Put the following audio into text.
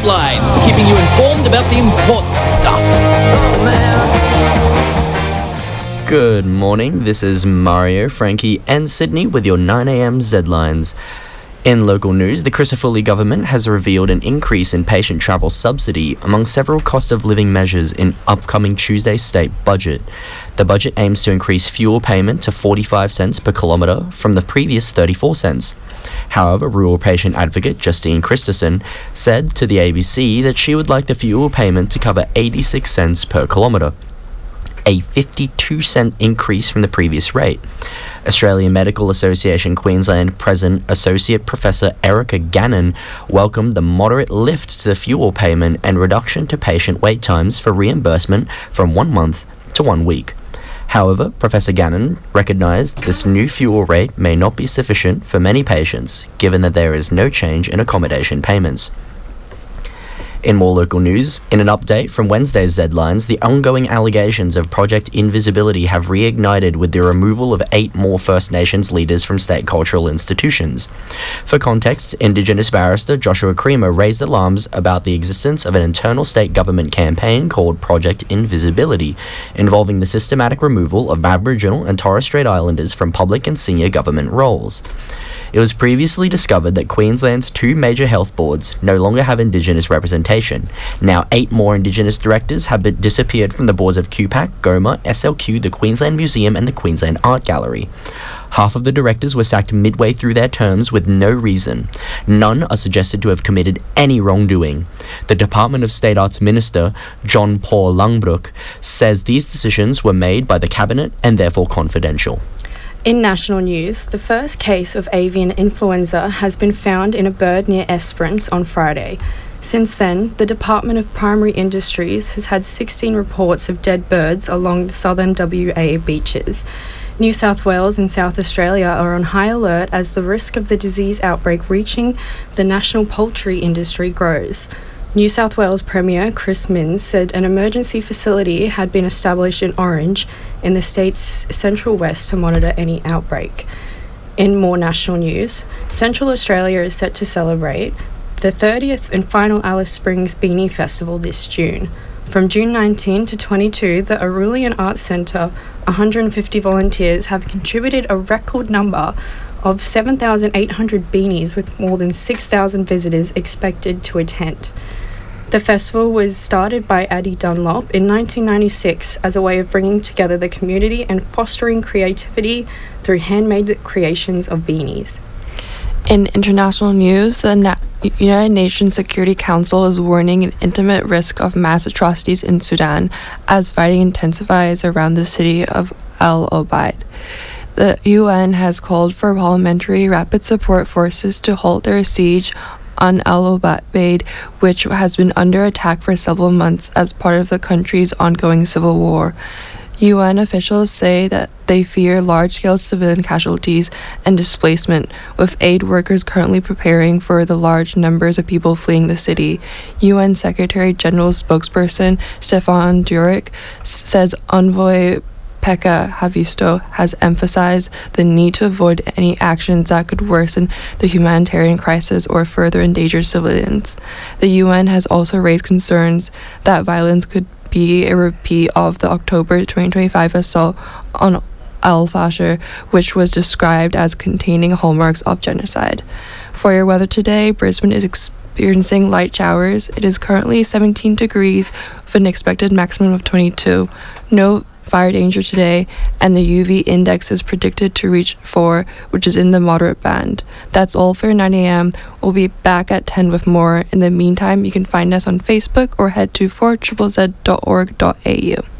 Zlines, keeping you informed about the important stuff. Good morning, this is Mario, Frankie and Sydney with your 9am Z-Lines. In local news, the Crisafulli government has revealed an increase in patient travel subsidy among several cost of living measures in upcoming Tuesday's state budget. The budget aims to increase fuel payment to 45 cents per kilometre from the previous 34 cents. However, rural patient advocate Justine Christensen said to the ABC that she would like the fuel payment to cover 86 cents per kilometre, a 52-cent increase from the previous rate. Australian Medical Association Queensland President Associate Professor Erica Gannon welcomed the moderate lift to the fuel payment and reduction to patient wait times for reimbursement from 1 month to 1 week. However, Professor Gannon recognised this new fuel rate may not be sufficient for many patients, given that there is no change in accommodation payments. In more local news, in an update from Wednesday's Z-Lines, the ongoing allegations of Project Invisibility have reignited with the removal of 8 more First Nations leaders from state cultural institutions. For context, Indigenous barrister Joshua Creamer raised alarms about the existence of an internal state government campaign called Project Invisibility, involving the systematic removal of Aboriginal and Torres Strait Islanders from public and senior government roles. It was previously discovered that Queensland's 2 major health boards no longer have Indigenous representation. Now 8 more Indigenous directors have disappeared from the boards of QPAC, GOMA, SLQ, the Queensland Museum and the Queensland Art Gallery. Half of the directors were sacked midway through their terms with no reason. None are suggested to have committed any wrongdoing. The Department of State Arts Minister, John Paul Langbroek, says these decisions were made by the Cabinet and therefore confidential. In national news, the first case of avian influenza has been found in a bird near Esperance on Friday. Since then, the Department of Primary Industries has had 16 reports of dead birds along the southern WA beaches. New South Wales and South Australia are on high alert as the risk of the disease outbreak reaching the national poultry industry grows. New South Wales Premier Chris Minns said an emergency facility had been established in Orange in the state's central west to monitor any outbreak. In more national news, Central Australia is set to celebrate the 30th and final Alice Springs Beanie Festival this June. From June 19 to 22, the Aurelian Arts Centre, 150 volunteers have contributed a record number of 7,800 beanies with more than 6,000 visitors expected to attend. The festival was started by Addie Dunlop in 1996 as a way of bringing together the community and fostering creativity through handmade creations of beanies. In international news, the United Nations Security Council is warning an intimate risk of mass atrocities in Sudan as fighting intensifies around the city of Al Obeid. The UN has called for parliamentary rapid support forces to halt their siege on Al Obeid, which has been under attack for several months as part of the country's ongoing civil war. UN officials say that they fear large-scale civilian casualties and displacement, with aid workers currently preparing for the large numbers of people fleeing the city. UN Secretary General's spokesperson Stefan Dujarric says Envoy Pekka Haavisto has emphasized the need to avoid any actions that could worsen the humanitarian crisis or further endanger civilians. The UN has also raised concerns that violence could be a repeat of the October 2025 assault on Al-Fashir, which was described as containing hallmarks of genocide. For your weather today, Brisbane is experiencing light showers. It is currently 17 degrees with an expected maximum of 22. No fire danger today, and the UV index is predicted to reach 4, which is in the moderate band. That's all for 9 a.m. We'll be back at 10 with more. In the meantime, you can find us on Facebook or head to 4ZZZ.org.au.